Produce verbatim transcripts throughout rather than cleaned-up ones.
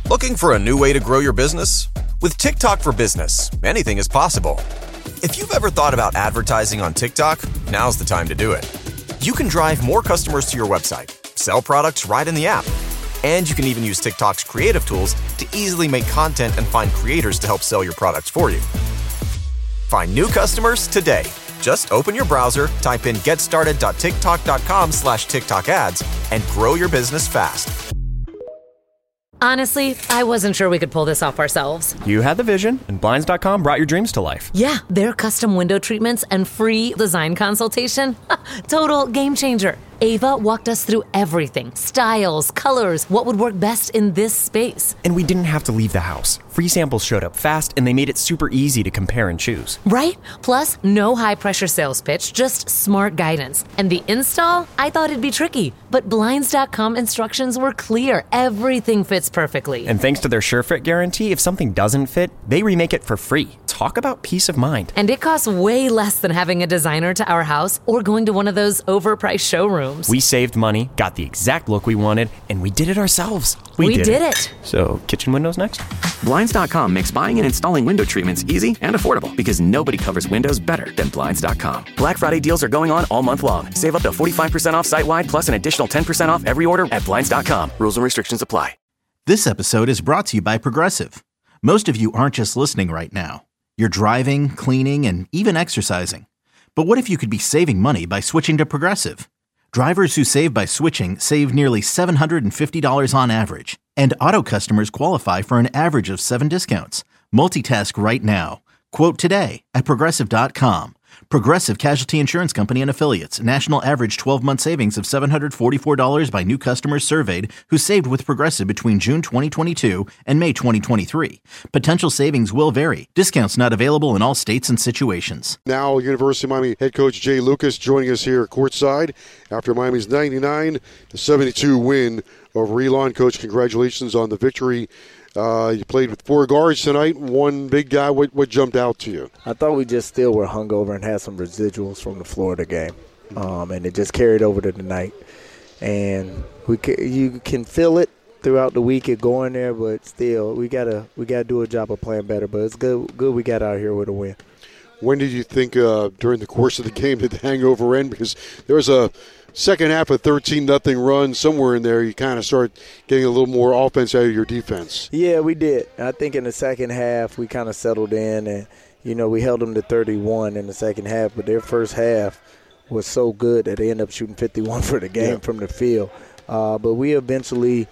Looking for a new way to grow your business? With TikTok for Business, anything is possible. If you've ever thought about advertising on TikTok, now's the time to do it. You can drive more customers to your website, sell products right in the app, and you can even use TikTok's creative tools to easily make content and find creators to help sell your products for you. Find new customers today. Just open your browser, type in getstarted.tiktok.com slash TikTok ads, and grow your business fast. Honestly, I wasn't sure we could pull this off ourselves. You had the vision, and Blinds dot com brought your dreams to life. Yeah, their custom window treatments and free design consultation. Total game changer. Ava walked us through everything. Styles, colors, what would work best in this space. And we didn't have to leave the house. Free samples showed up fast, and they made it super easy to compare and choose. Right? Plus, no high-pressure sales pitch, just smart guidance. And the install? I thought it'd be tricky. But Blinds dot com instructions were clear. Everything fits perfectly. And thanks to their SureFit guarantee, if something doesn't fit, they remake it for free. Talk about peace of mind. And it costs way less than having a designer to our house or going to one of those overpriced showrooms. We saved money, got the exact look we wanted, and we did it ourselves. We, we did, did it. it. So, kitchen windows next? Blinds dot com makes buying and installing window treatments easy and affordable because nobody covers windows better than Blinds dot com. Black Friday deals are going on all month long. Save up to forty-five percent off site-wide plus an additional ten percent off every order at Blinds dot com. Rules and restrictions apply. This episode is brought to you by Progressive. Most of you aren't just listening right now. You're driving, cleaning, and even exercising. But what if you could be saving money by switching to Progressive? Drivers who save by switching save nearly seven hundred fifty dollars on average. And auto customers qualify for an average of seven discounts. Multitask right now. Quote today at Progressive dot com. Progressive Casualty Insurance Company and Affiliates. National average twelve-month savings of seven hundred forty-four dollars by new customers surveyed who saved with Progressive between June twenty twenty-two and May twenty twenty-three. Potential savings will vary. Discounts not available in all states and situations. Now, University of Miami head coach Jay Lucas joining us here courtside after Miami's ninety-nine to seventy-two win over Elon. Coach, congratulations on the victory. Uh, you played with four guards tonight, one big guy. What, what jumped out to you? I thought we just still were hungover and had some residuals from the Florida game, um, and it just carried over to tonight. And we ca- you can feel it throughout the week it going there, but still we gotta we gotta do a job of playing better. But it's good good we got out here with a win. When did you think uh, during the course of the game did the hangover end? Because there was a second half of thirteen nothing run somewhere in there. You kind of start getting a little more offense out of your defense. Yeah, we did. I think in the second half we kind of settled in, and you know we held them to thirty-one in the second half. But their first half was so good that they ended up shooting fifty-one for the game yeah. from the field. Uh, but we eventually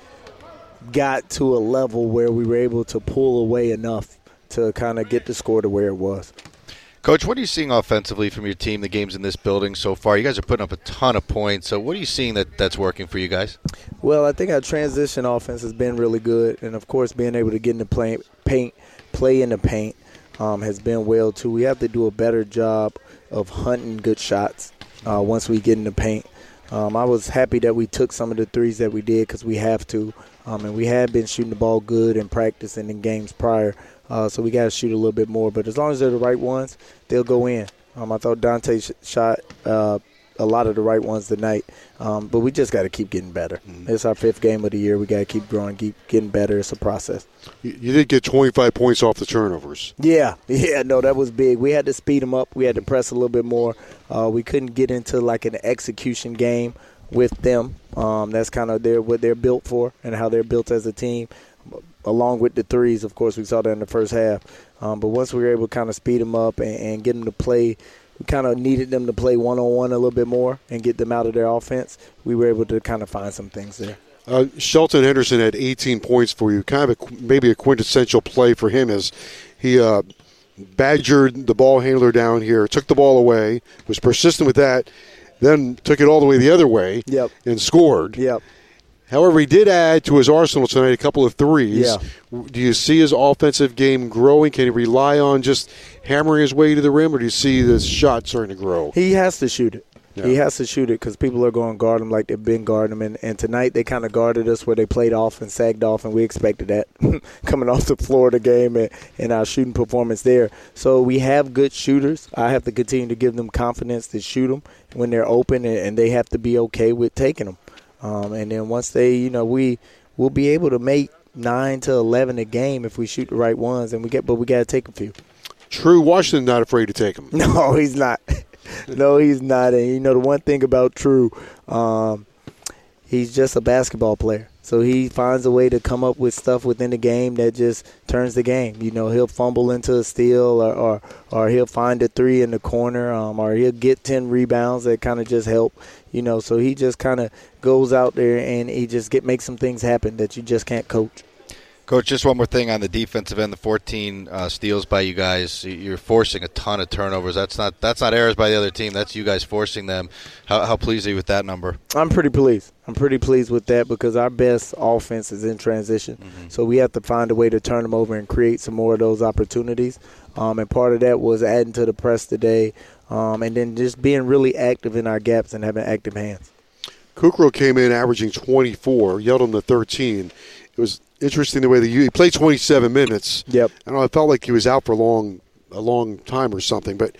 got to a level where we were able to pull away enough to kind of get the score to where it was. Coach, what are you seeing offensively from your team, the games in this building so far? You guys are putting up a ton of points. So what are you seeing that, that's working for you guys? Well, I think our transition offense has been really good. And, of course, being able to get in the play, paint, play in the paint um, has been well, too. We have to do a better job of hunting good shots uh, once we get in the paint. Um, I was happy that we took some of the threes that we did because we have to. Um, and we had been shooting the ball good in practice and in games prior. Uh, so we got to shoot a little bit more. But as long as they're the right ones, they'll go in. Um, I thought Dante sh- shot uh, a lot of the right ones tonight. Um, but we just got to keep getting better. Mm-hmm. It's our fifth game of the year. We got to keep growing, keep getting better. It's a process. You, you did get twenty-five points off the turnovers. Yeah. Yeah, no, that was big. We had to speed them up. We had to press a little bit more. Uh, we couldn't get into like an execution game with them. Um, that's kind of their, what they're built for and how they're built as a team. Along with the threes, of course, we saw that in the first half. Um, but once we were able to kind of speed them up and, and get them to play, we kind of needed them to play one-on-one a little bit more and get them out of their offense. We were able to kind of find some things there. Uh, Shelton Henderson had eighteen points for you, kind of a, maybe a quintessential play for him as he uh, badgered the ball handler down here, took the ball away, was persistent with that, then took it all the way the other way yep. and scored. Yep. However, he did add to his arsenal tonight a couple of threes. Yeah. Do you see his offensive game growing? Can he rely on just hammering his way to the rim, or do you see this shot starting to grow? He has to shoot it. Yeah. He has to shoot it because people are going to guard him like they've been guarding him. And, and tonight they kind of guarded us where they played off and sagged off, and we expected that coming off the Florida game and, and our shooting performance there. So we have good shooters. I have to continue to give them confidence to shoot them when they're open, and, and they have to be okay with taking them. Um, and then once they, you know, we will be able to make nine to eleven a game if we shoot the right ones, and we get, but we got to take a few. True Washington not afraid to take him. No, he's not. No, he's not. And you know the one thing about True, um, he's just a basketball player. So he finds a way to come up with stuff within the game that just turns the game. You know, he'll fumble into a steal, or or, or he'll find a three in the corner, um, or he'll get ten rebounds that kind of just help. You know, so he just kind of goes out there and he just get makes some things happen that you just can't coach. Coach, just one more thing on the defensive end, the fourteen uh, steals by you guys. You're forcing a ton of turnovers. That's not that's not errors by the other team. That's you guys forcing them. How, how pleased are you with that number? I'm pretty pleased. I'm pretty pleased with that because our best offense is in transition. Mm-hmm. So we have to find a way to turn them over and create some more of those opportunities. Um, and part of that was adding to the press today, um, and then just being really active in our gaps and having active hands. Kukrow came in averaging twenty-four, yelled him to thirteen. It was interesting the way that he played twenty-seven minutes. Yep. I don't know, I felt like he was out for a long, a long time or something. But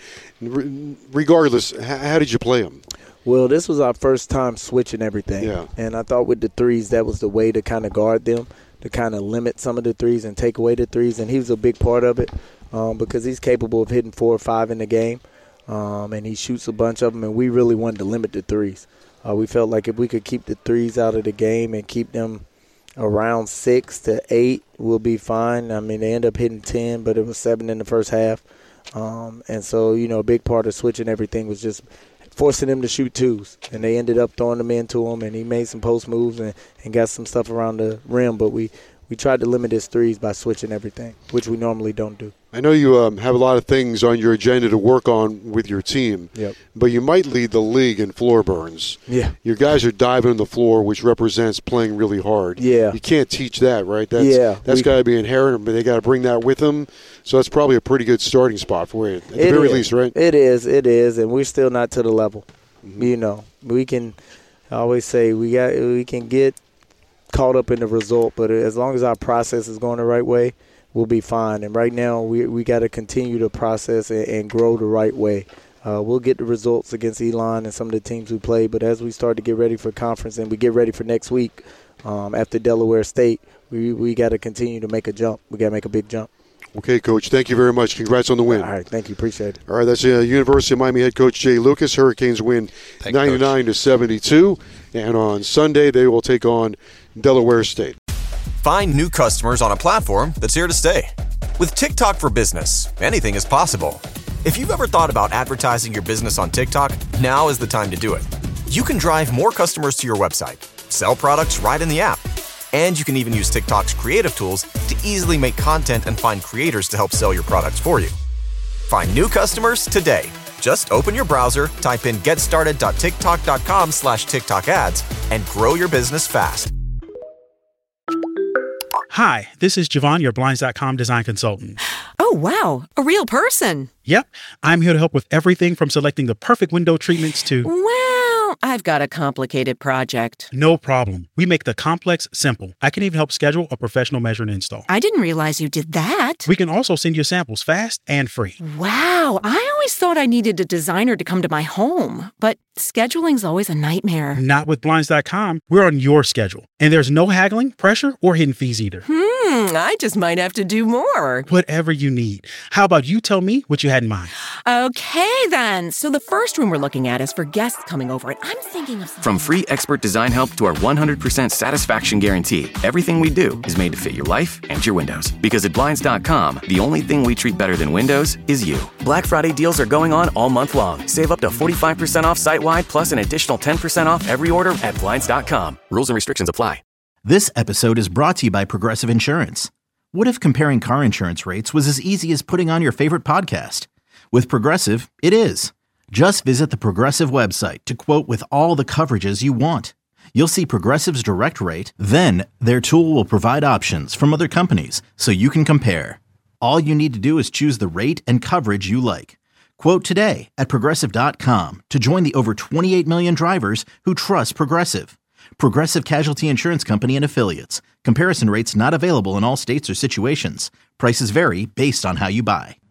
regardless, how did you play him? Well, this was our first time switching everything. Yeah. And I thought with the threes, that was the way to kind of guard them, to kind of limit some of the threes and take away the threes. And he was a big part of it um, because he's capable of hitting four or five in the game. Um, and he shoots a bunch of them, and we really wanted to limit the threes. Uh, we felt like if we could keep the threes out of the game and keep them around six to eight, we'll be fine. I mean, they ended up hitting ten, but it was seven in the first half. Um, and so, you know, a big part of switching everything was just forcing them to shoot twos. And they ended up throwing them into him, and he made some post moves and, and got some stuff around the rim. But we, we tried to limit his threes by switching everything, which we normally don't do. I know you um, have a lot of things on your agenda to work on with your team, yep. but you might lead the league in floor burns. Yeah. Your guys are diving on the floor, which represents playing really hard. Yeah. You can't teach that, right? That's, yeah. That's got to be inherent, but they got to bring that with them. So that's probably a pretty good starting spot for you, at the it very is. least, right? It is. It is, and we're still not to the level. Mm-hmm. You know, we can I always say we got we can get caught up in the result, but as long as our process is going the right way, we'll be fine. And right now, we we got to continue to process and, and grow the right way. Uh, we'll get the results against Elon and some of the teams we play, but as we start to get ready for conference and we get ready for next week um, after Delaware State, we we got to continue to make a jump. We got to make a big jump. Okay, Coach. Thank you very much. Congrats on the win. All right, thank you. Appreciate it. All right, that's uh, University of Miami head coach Jay Lucas. Hurricanes win Thank ninety-nine to seventy-two, and on Sunday they will take on Delaware State. Find new customers on a platform that's here to stay. With TikTok for Business, anything is possible. If you've ever thought about advertising your business on TikTok, now is the time to do it. You can drive more customers to your website, sell products right in the app, and you can even use TikTok's creative tools to easily make content and find creators to help sell your products for you. Find new customers today. Just open your browser, type in getstarted.tiktok.com slash TikTok ads, and grow your business fast. Hi, this is Javon, your Blinds dot com design consultant. Oh, wow. A real person. Yep. I'm here to help with everything from selecting the perfect window treatments to... Well, I've got a complicated project. No problem. We make the complex simple. I can even help schedule a professional measure and install. I didn't realize you did that. We can also send you samples fast and free. Wow. I always thought I needed a designer to come to my home, but scheduling's always a nightmare. Not with Blinds dot com. We're on your schedule. And there's no haggling, pressure, or hidden fees either. Hmm, I just might have to do more. Whatever you need. How about you tell me what you had in mind? Okay, then. So the first room we're looking at is for guests coming over, and I'm thinking of... From free expert design help to our one hundred percent satisfaction guarantee, everything we do is made to fit your life and your windows. Because at Blinds dot com, the only thing we treat better than windows is you. Black Friday deals are going on all month long. Save up to forty-five percent off site-wide, plus an additional ten percent off every order at Blinds dot com. Rules and restrictions apply. This episode is brought to you by Progressive Insurance. What if comparing car insurance rates was as easy as putting on your favorite podcast? With Progressive, it is. Just visit the Progressive website to quote with all the coverages you want. You'll see Progressive's direct rate, then their tool will provide options from other companies so you can compare. All you need to do is choose the rate and coverage you like. Quote today at Progressive dot com to join the over twenty-eight million drivers who trust Progressive. Progressive Casualty Insurance Company and Affiliates. Comparison rates not available in all states or situations. Prices vary based on how you buy.